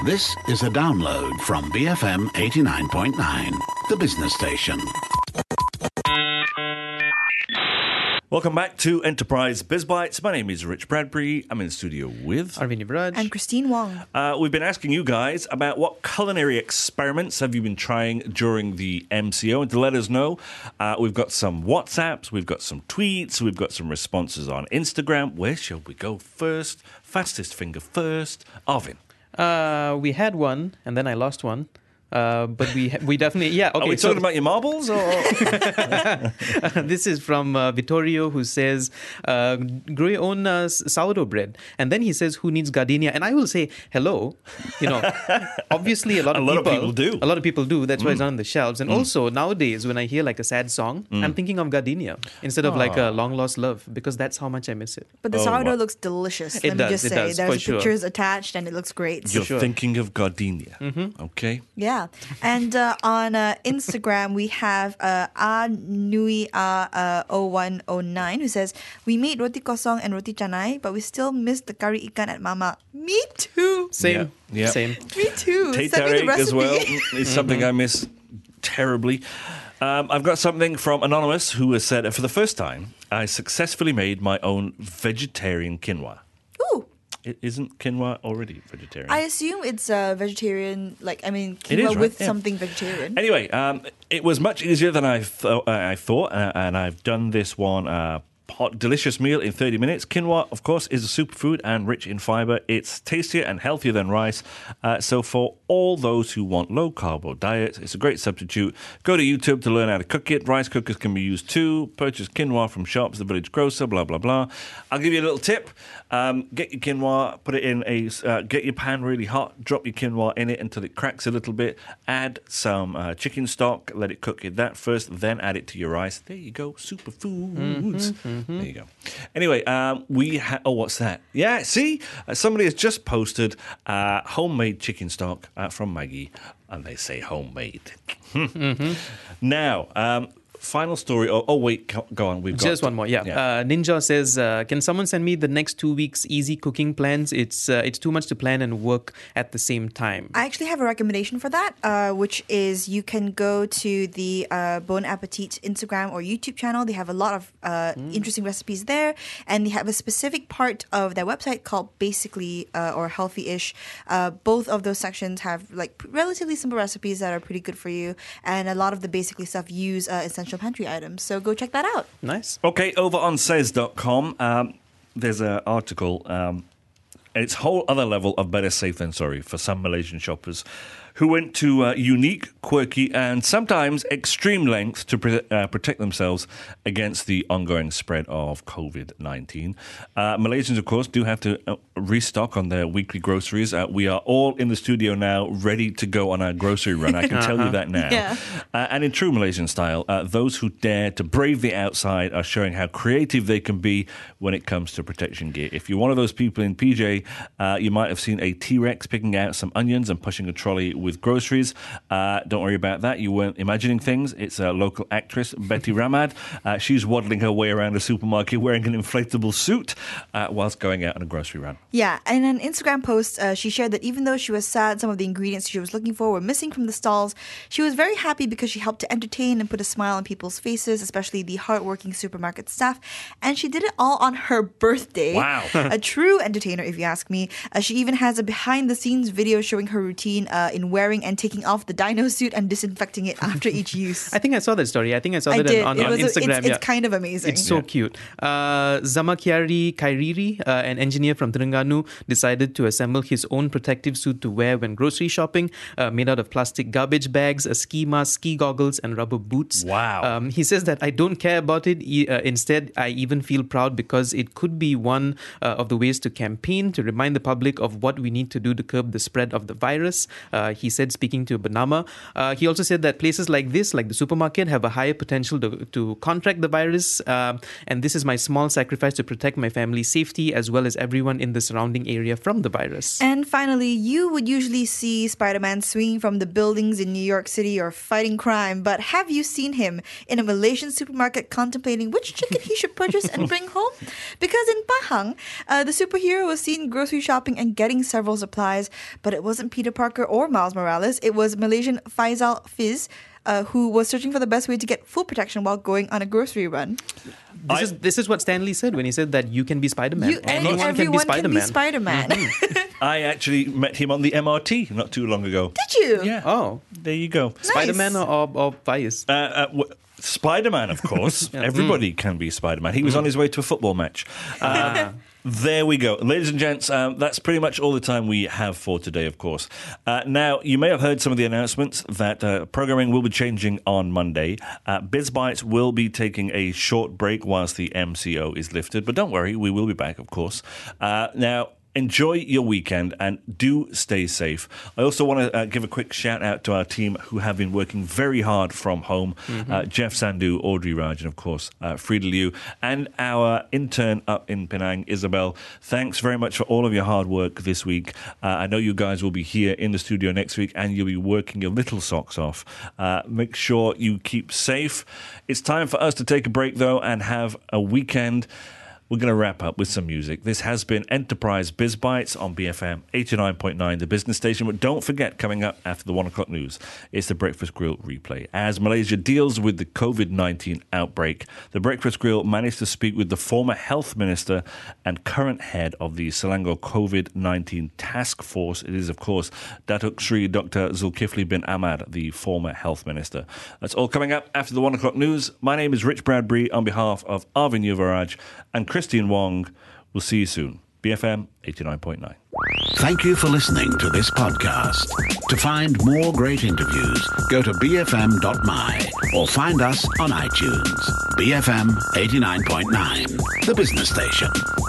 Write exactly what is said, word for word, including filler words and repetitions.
This is a download from B F M eighty-nine point nine, the business station. Welcome back to Enterprise Biz Bites. My name is Rich Bradbury. I'm in the studio with Arvind Vraj and Christine Wong. Uh, we've been asking you guys about what culinary experiments have you been trying during the M C O, and to let us know, uh, we've got some WhatsApps, we've got some tweets, we've got some responses on Instagram. Where shall we go first? Fastest finger first. Arvin. Uh, we had one, and then I lost one. Uh, but we we definitely, yeah. Okay, Are we so talking about your marbles? Or this is from uh, Vittorio, who says, uh, grow your own uh, sourdough bread. And then he says, who needs gardenia? And I will say, hello. You know, obviously a lot of a lot people, of people do. A lot of people do. That's mm. why it's on the shelves. And mm. also, nowadays, when I hear like a sad song, mm. I'm thinking of gardenia instead of oh. like a long-lost love, because that's how much I miss it. But the oh, sourdough what? looks delicious. It Let does, me just it say. does, There's for pictures sure. attached and it looks great. You're sure. thinking of gardenia. Mm-hmm. Okay. Yeah. And uh, on uh, Instagram, we have uh, A Nui A uh, oh one oh nine who says, we made roti kosong and roti canai, but we still miss the curry ikan at Mama. Me too. Same. Yeah. Same. Me too. Teh Send me the tarik recipe. as well is something mm-hmm. I miss terribly. Um, I've got something from Anonymous who has said, for the first time, I successfully made my own vegetarian quinoa. Ooh. It isn't quinoa already vegetarian? I assume it's uh, vegetarian, like, I mean, It quinoa is, right? with Yeah. something vegetarian. Anyway, um, it was much easier than I, th- uh, I thought, uh, and I've done this one uh, hot, delicious meal in thirty minutes. Quinoa, of course, is a superfood and rich in fiber. It's tastier and healthier than rice. Uh, so for all those who want low-carb diets, it's a great substitute. Go to YouTube to learn how to cook it. Rice cookers can be used too. Purchase quinoa from shops, the village grocer, blah, blah, blah. I'll give you a little tip. Um, get your quinoa, put it in a, uh, get your pan really hot, drop your quinoa in it until it cracks a little bit. Add some uh, chicken stock, let it cook it that first, then add it to your rice. There you go, superfoods. Mm-hmm, mm-hmm. There you go. Anyway, um, we ha- oh, what's that? Yeah, see, uh, somebody has just posted uh, homemade chicken stock uh, from Maggie, and they say homemade. mm-hmm. Now, um, final story. Oh, oh wait, go, go on. We've got just one more. Yeah. yeah. Uh, Ninja says, uh, "Can someone send me the next two weeks easy cooking plans? It's uh, it's too much to plan and work at the same time." I actually have a recommendation for that, uh, which is you can go to the uh, Bon Appetit Instagram or YouTube channel. They have a lot of uh, mm. interesting recipes there, and they have a specific part of their website called Basically uh, or Healthy-ish. Uh, both of those sections have like relatively simple recipes that are pretty good for you, and a lot of the Basically stuff use uh, essential pantry items. So go check that out. Nice. Okay, over on says dot com, um, there's an article. Um, it's a whole other level of better safe than sorry for some Malaysian shoppers who went to uh, unique, quirky, and sometimes extreme lengths to pre- uh, protect themselves against the ongoing spread of covid nineteen. Uh, Malaysians, of course, do have to uh, restock on their weekly groceries. Uh, we are all in the studio now ready to go on our grocery run. I can uh-huh. tell you that now. Yeah. Uh, and in true Malaysian style, uh, those who dare to brave the outside are showing how creative they can be when it comes to protection gear. If you're one of those people in P J, uh, you might have seen a T-Rex picking out some onions and pushing a trolley with groceries. Uh, don't worry about that. You weren't imagining things. It's a local actress, Betty Ramad. Uh, she's waddling her way around a supermarket wearing an inflatable suit uh, whilst going out on a grocery run. Yeah, in an Instagram post, uh, she shared that even though she was sad some of the ingredients she was looking for were missing from the stalls, she was very happy because she helped to entertain and put a smile on people's faces, especially the hardworking supermarket staff. And she did it all on her birthday. Wow. A true entertainer, if you ask me. Uh, she even has a behind-the-scenes video showing her routine uh, in wearing and taking off the dino suit and disinfecting it after each use. I think I saw that story. I think I saw I that did. on, It on was a- Instagram. it's, yeah. it's kind of amazing. It's so Yeah. cute. Uh, Zamakiari Kairiri, uh, an engineer from Terengganu, decided to assemble his own protective suit to wear when grocery shopping, uh, made out of plastic garbage bags, a ski mask, ski goggles, and rubber boots. Wow. Um, he says that I don't care about it. E- uh, instead, I even feel proud because it could be one uh, of the ways to campaign to remind the public of what we need to do to curb the spread of the virus. Uh, he said, speaking to Bernama. Uh, he also said that places like this, like the supermarket, have a higher potential to, to contract the virus. Uh, and this is my small sacrifice to protect my family's safety as well as everyone in the surrounding area from the virus. And finally, you would usually see Spider-Man swinging from the buildings in New York City or fighting crime, but have you seen him in a Malaysian supermarket contemplating which chicken he should purchase and bring home? Because in Pahang, uh, the superhero was seen grocery shopping and getting several supplies, but it wasn't Peter Parker or Miles Morales. It was Malaysian Faisal Fiz, Uh, who was searching for the best way to get full protection while going on a grocery run. This is this is what Stan Lee said when he said that you can be Spider-Man. You, and Anyone everyone can be Spider-Man. Can be Spider-Man. I actually met him on the M R T not too long ago. Did you? Yeah. Oh, There you go. Nice. Spider-Man or, or, or Faiz? Uh, uh, w- Spider-Man, of course. Everybody can be Spider-Man. He was on his way to a football match. Uh, there we go. Ladies and gents, um, that's pretty much all the time we have for today, of course. Uh, now, you may have heard some of the announcements that uh, programming will be changing on Monday. Uh, BizBytes will be taking a short break whilst the M C O is lifted. But don't worry, we will be back, of course. Uh, now, enjoy your weekend and do stay safe. I also want to uh, give a quick shout out to our team who have been working very hard from home. Mm-hmm. Uh, Jeff Sandhu, Audrey Raj, and of course, uh, Frida Liu, and our intern up in Penang, Isabel. Thanks very much for all of your hard work this week. Uh, I know you guys will be here in the studio next week and you'll be working your little socks off. Uh, make sure you keep safe. It's time for us to take a break though and have a weekend. We're going to wrap up with some music. This has been Enterprise BizBytes on B F M eighty-nine point nine, the business station. But don't forget, coming up after the one o'clock news, it's the Breakfast Grill replay. As Malaysia deals with the covid nineteen outbreak, the Breakfast Grill managed to speak with the former health minister and current head of the Selangor covid nineteen task force. It is, of course, Datuk Sri Doctor Zulkifli bin Ahmad, the former health minister. That's all coming up after the one o'clock news. My name is Rich Bradbury on behalf of Arvin Yuvaraj and Christian Wong. We'll see you soon. B F M eighty-nine point nine. Thank you for listening to this podcast. To find more great interviews, go to b f m dot m y or find us on iTunes. B F M eighty-nine point nine, the business station.